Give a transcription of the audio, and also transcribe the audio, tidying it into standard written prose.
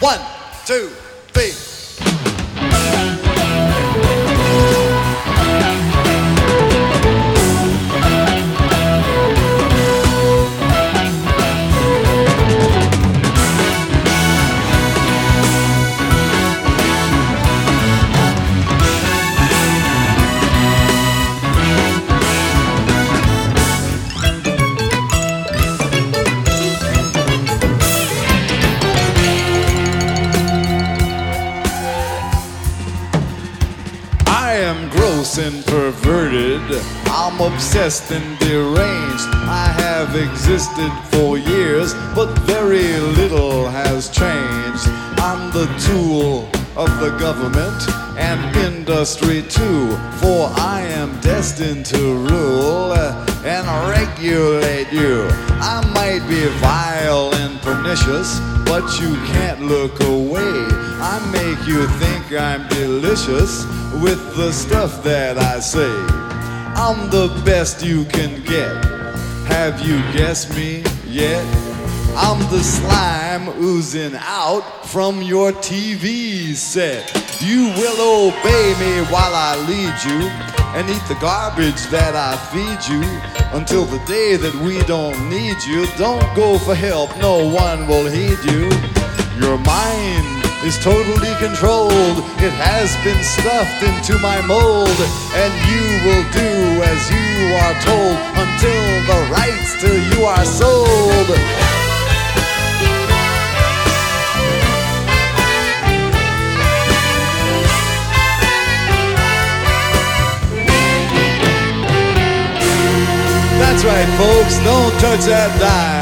1, 2, 3. I am gross and perverted. I'm obsessed and deranged. I have existed for years, but very little has changed. I'm the tool of the government and industry too, for I am destined to rule and regulate you. I might be vile and pernicious, but you can't look away. I make you think I'm delicious with the stuff that I say. I'm the best you can get. Have you guessed me yet? I'm the slime oozing out from your TV set. You will obey me while I lead you and eat the garbage that I feed you until the day that we don't need you. Don't go for help, no one will heed you. Your mind is totally controlled. It has been stuffed into my mold, and you will do as you are told until the rights to you are sold. That's right, folks, don't touch that dime.